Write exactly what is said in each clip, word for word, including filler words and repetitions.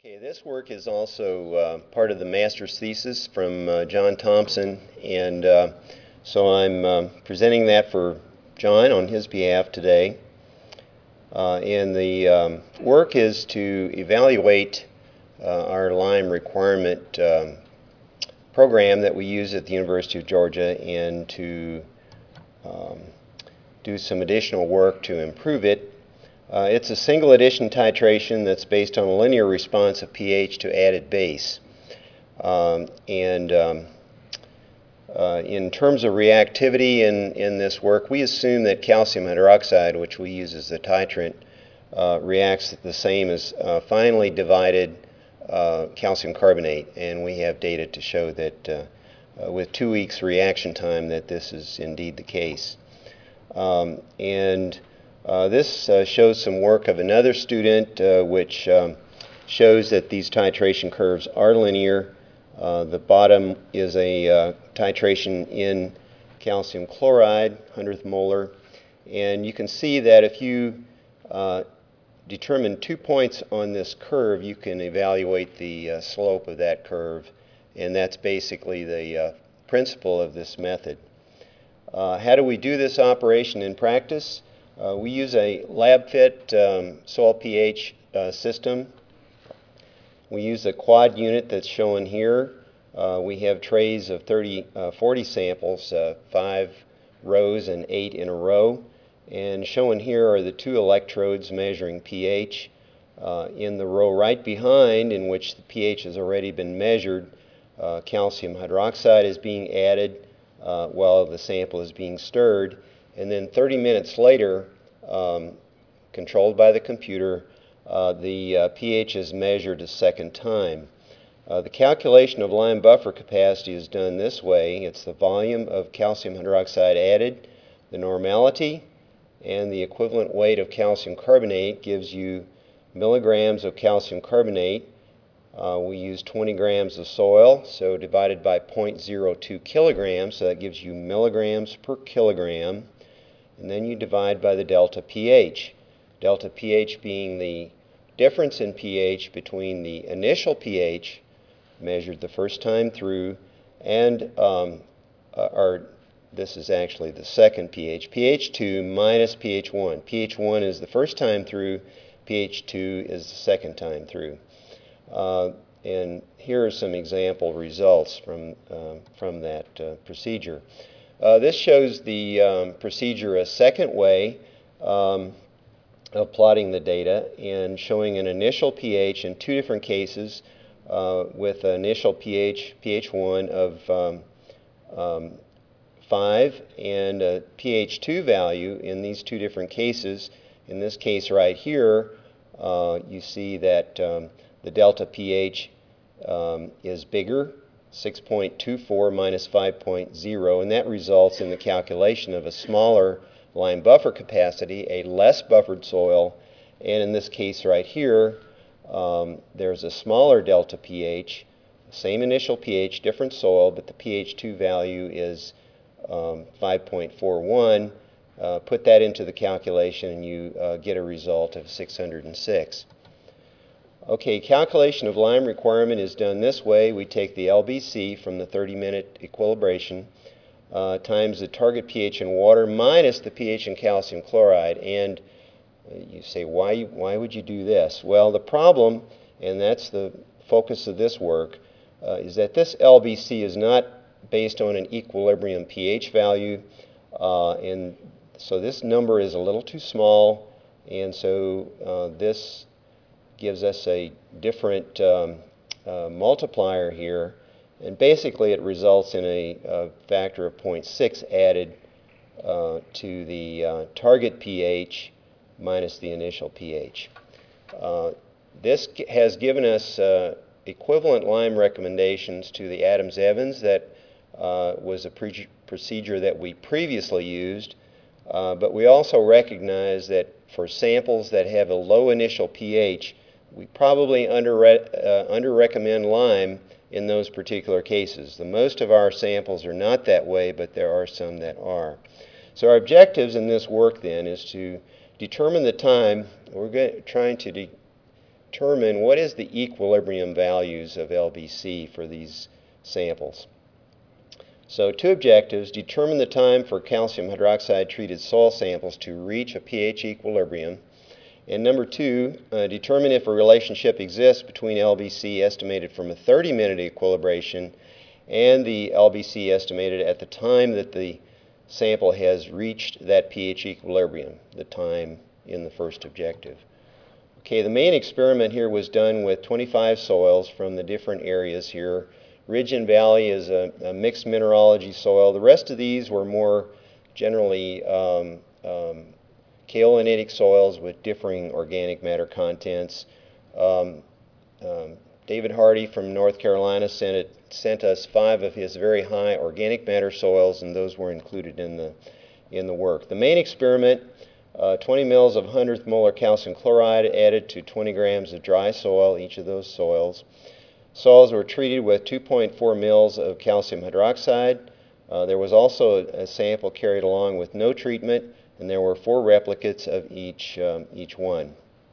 Okay, this work is also uh, part of the master's thesis from uh, John Thompson, and uh, so I'm uh, presenting that for John on his behalf today. Uh, and the um, work is to evaluate uh, our Lyme requirement um, program that we use at the University of Georgia and to um, do some additional work to improve it. Uh, it's a single addition titration that's based on a linear response of pH to added base. Um, and um, uh, in terms of reactivity in, in this work, we assume that calcium hydroxide, which we use as the titrant, uh, reacts the same as uh, finely divided uh, calcium carbonate. And we have data to show that uh, uh, with two weeks reaction time that this is indeed the case. Um, and Uh, this uh, shows some work of another student uh, which um, shows that these titration curves are linear. Uh, the bottom is a uh, titration in calcium chloride, one hundredth molar, and you can see that if you uh, determine two points on this curve, you can evaluate the uh, slope of that curve, and that's basically the uh, principle of this method. Uh, how do we do this operation in practice? Uh, we use a lab-fit um, soil pH uh, system. We use a quad unit that's shown here. Uh, we have trays of thirty, uh, forty samples, uh, five rows and eight in a row. And shown here are the two electrodes measuring pH. Uh, in the row right behind, in which the pH has already been measured, uh, calcium hydroxide is being added uh, while the sample is being stirred. And then thirty minutes later, um, controlled by the computer, uh, the uh, pH is measured a second time. Uh, the calculation of Lyme buffer capacity is done this way. It's the volume of calcium hydroxide added, the normality, and the equivalent weight of calcium carbonate gives you milligrams of calcium carbonate. Uh, we use twenty grams of soil, so divided by zero point zero two kilograms, so that gives you milligrams per kilogram. And then you divide by the delta pH. Delta pH being the difference in pH between the initial pH measured the first time through and, um, uh, or this is actually the second pH, pH two minus pH one. pH one is the first time through, pH two is the second time through. Uh, and here are some example results from, uh, from that uh, procedure. Uh, this shows the um, procedure a second way um, of plotting the data and showing an initial pH in two different cases uh, with an initial pH, pH one of um, um, five and a pH two value in these two different cases. In this case right here, uh, you see that um, the delta pH um, is bigger, six point two four minus five point zero, and that results in the calculation of a smaller Lyme buffer capacity, a less buffered soil, and in this case right here, um, there's a smaller delta pH, same initial pH, different soil, but the pH two value is um, five point four one. Uh, put that into the calculation and you uh, get a result of six hundred six. Okay, calculation of Lyme requirement is done this way. We take the L B C from the thirty minute equilibration uh, times the target pH in water minus the pH in calcium chloride. And you say, why, why would you do this? Well, the problem, and that's the focus of this work, uh, is that this L B C is not based on an equilibrium pH value. Uh, and so this number is a little too small, and so uh, this gives us a different um, uh, multiplier here, and basically it results in a, a factor of zero point six added uh, to the uh, target pH minus the initial pH. Uh, this has given us uh, equivalent Lyme recommendations to the Adams-Evans that uh, was a procedure that we previously used, uh, but we also recognize that for samples that have a low initial pH, we probably under, uh, under recommend Lyme in those particular cases. The most of our samples are not that way, but there are some that are. So our objectives in this work then is to determine the time. We're trying to de determine what is the equilibrium values of L B C for these samples. So two objectives: determine the time for calcium hydroxide treated soil samples to reach a pH equilibrium, and number two, uh, determine if a relationship exists between L B C estimated from a thirty minute equilibration and the L B C estimated at the time that the sample has reached that pH equilibrium, the time in the first objective. Okay, the main experiment here was done with twenty-five soils from the different areas here. Ridge and Valley is a, a mixed mineralogy soil. The rest of these were more generally um, um, kaolinitic soils with differing organic matter contents. Um, um, David Hardy from North Carolina sent, it, sent us five of his very high organic matter soils, and those were included in the, in the work. The main experiment, uh, twenty mils of hundredth molar calcium chloride added to twenty grams of dry soil, each of those soils. Soils were treated with two point four mils of calcium hydroxide. Uh, there was also a, a sample carried along with no treatment, and there were four replicates of each, um, each one.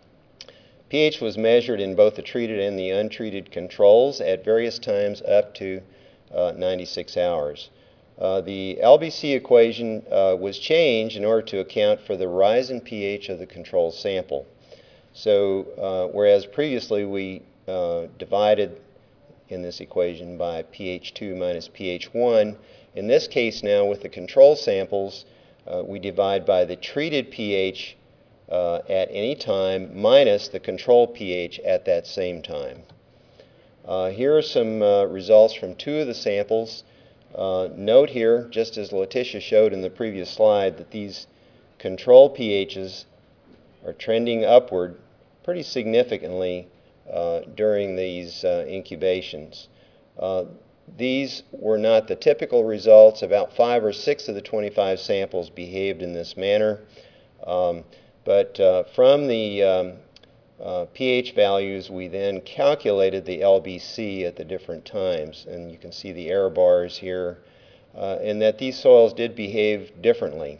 pH was measured in both the treated and the untreated controls at various times up to uh, ninety-six hours. Uh, the L B C equation uh, was changed in order to account for the rise in pH of the control sample. So uh, whereas previously we uh, divided in this equation by pH two minus pH one, in this case now with the control samples, uh, we divide by the treated pH uh, at any time minus the control pH at that same time. Uh, here are some uh, results from two of the samples. Uh, note here, just as Letitia showed in the previous slide, that these control pHs are trending upward pretty significantly uh, during these uh, incubations. Uh, these were not the typical results. About five or six of the twenty-five samples behaved in this manner. Um, but uh, from the um, uh, pH values, we then calculated the L B C at the different times. And you can see the error bars here, uh, and that these soils did behave differently.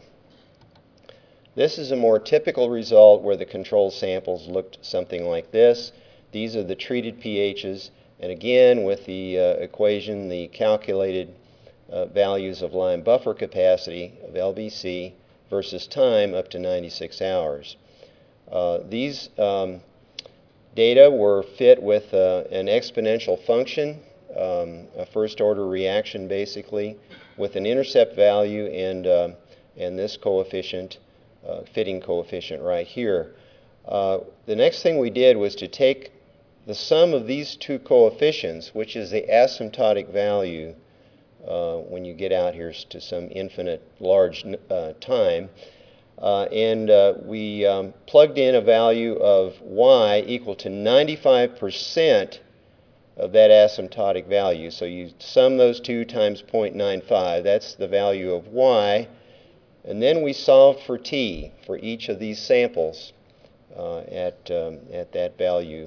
This is a more typical result where the control samples looked something like this. These are the treated pHs, and again with the uh, equation, the calculated uh, values of lime buffer capacity of L B C versus time up to ninety-six hours. Uh, these um, data were fit with uh, an exponential function, um, a first order reaction basically, with an intercept value and, uh, and this coefficient, uh, fitting coefficient right here. Uh, the next thing we did was to take the sum of these two coefficients, which is the asymptotic value uh, when you get out here to some infinite large uh, time, uh, and uh, we um, plugged in a value of y equal to ninety-five percent of that asymptotic value. So you sum those two times zero point nine five, that's the value of y, and then we solved for t for each of these samples uh, at, um, at that value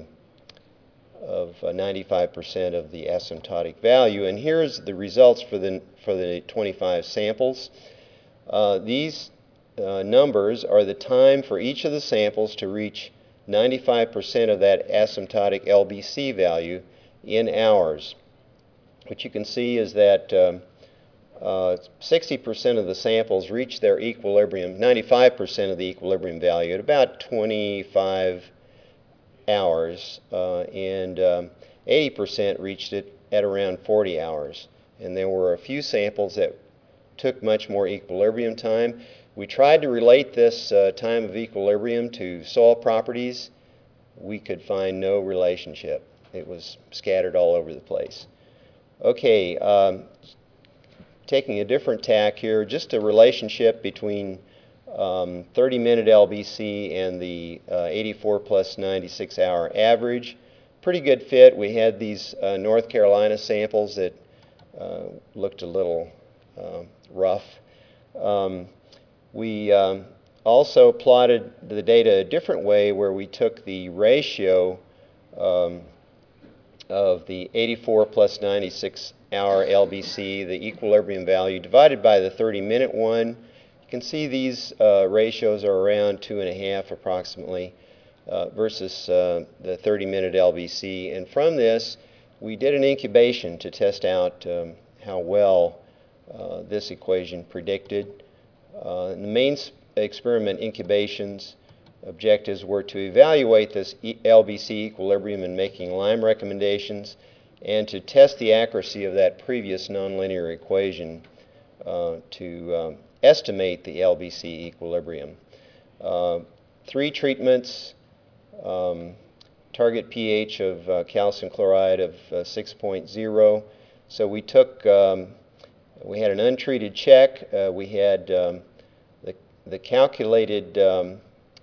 of ninety-five percent of the asymptotic value. And here's the results for the, for the twenty-five samples. Uh, these uh, numbers are the time for each of the samples to reach ninety-five percent of that asymptotic L B C value in hours. What you can see is that um, uh, sixty percent of the samples reach their equilibrium, ninety-five percent of the equilibrium value at about twenty-five hours, uh, and um, eighty percent reached it at around forty hours. And there were a few samples that took much more equilibrium time. We tried to relate this uh, time of equilibrium to soil properties. We could find no relationship. It was scattered all over the place. Okay, um, taking a different tack here, just a relationship between Um, thirty minute L B C and the uh, eighty-four plus ninety-six hour average. Pretty good fit. We had these uh, North Carolina samples that uh, looked a little uh, rough. Um, we um, also plotted the data a different way, where we took the ratio um, of the eighty-four plus ninety-six hour L B C, the equilibrium value, divided by the thirty minute one. You can see these uh, ratios are around two and a half approximately. uh, versus uh, the thirty minute L B C. And from this, we did an incubation to test out um, how well uh, this equation predicted. Uh, in the main experiment incubations, objectives were to evaluate this L B C equilibrium in making Lyme recommendations and to test the accuracy of that previous nonlinear equation uh, to um, estimate the L B C equilibrium. Uh, three treatments, um, target pH of uh, calcium chloride of uh, six point zero. So we took, um, we had an untreated check. Uh, we had um, the, the calculated um,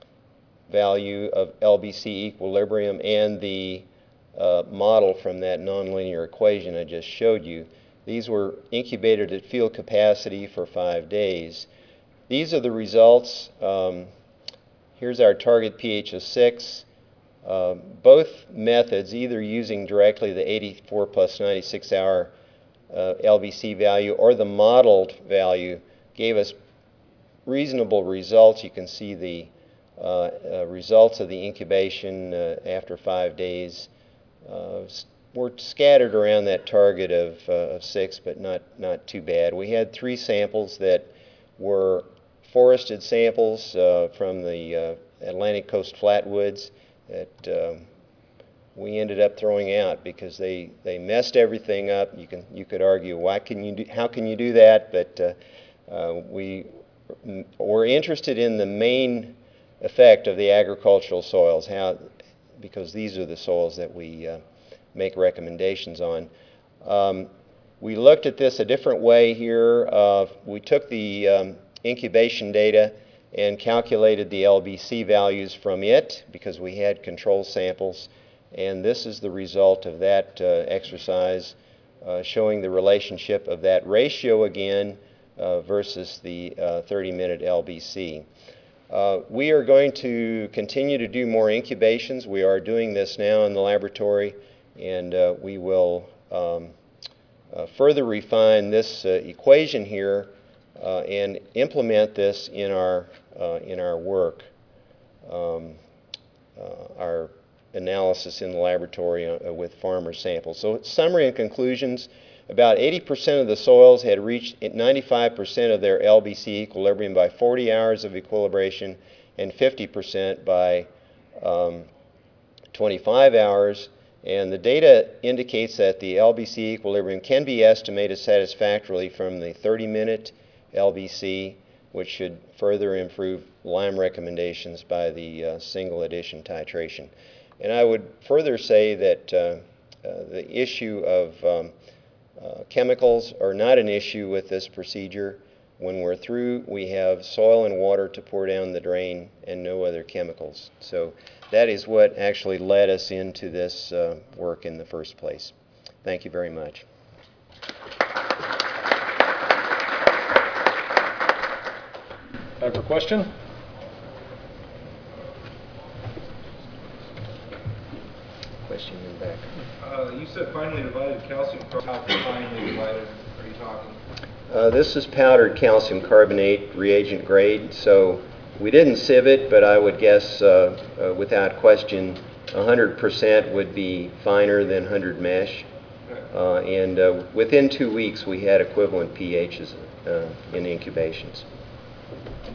value of L B C equilibrium and the uh, model from that nonlinear equation I just showed you. These were incubated at field capacity for five days. These are the results. Um, here's our target pH of six. Uh, both methods, either using directly the eighty-four plus ninety-six hour uh, L B C value or the modeled value, gave us reasonable results. You can see the uh, uh, results of the incubation uh, after five days. Uh, were scattered around that target of, uh, of six, but not, not too bad. We had three samples that were forested samples uh, from the uh, Atlantic Coast Flatwoods that um, we ended up throwing out because they, they messed everything up. You can you could argue why can you do, how can you do that, but uh, uh, we were interested in the main effect of the agricultural soils, how because these are the soils that we uh, make recommendations on. Um, we looked at this a different way here. Uh, we took the um, incubation data and calculated the L B C values from it because we had control samples, and this is the result of that uh, exercise uh, showing the relationship of that ratio again uh, versus the uh, thirty minute L B C. Uh, we are going to continue to do more incubations. We are doing this now in the laboratory, and uh, we will um, uh, further refine this uh, equation here uh, and implement this in our uh, in our work, um, uh, our analysis in the laboratory uh, with farmer samples. So, summary and conclusions: about eighty percent of the soils had reached ninety-five percent of their L B C equilibrium by forty hours of equilibration and fifty percent by um, twenty-five hours. And the data indicates that the L B C equilibrium can be estimated satisfactorily from the thirty minute L B C, which should further improve Lyme recommendations by the uh, single addition titration. And I would further say that uh, uh, the issue of um, Uh, chemicals are not an issue with this procedure. When we're through, we have soil and water to pour down the drain and no other chemicals. So that is what actually led us into this uh, work in the first place. Thank you very much. Time for question? Question in the back. Uh, you said finely divided calcium carbonate. How finely divided are you talking? Uh, this is powdered calcium carbonate, reagent grade. So we didn't sieve it, but I would guess uh, uh, without question one hundred percent would be finer than one hundred mesh. Uh, and uh, within two weeks we had equivalent pHs uh, in incubations.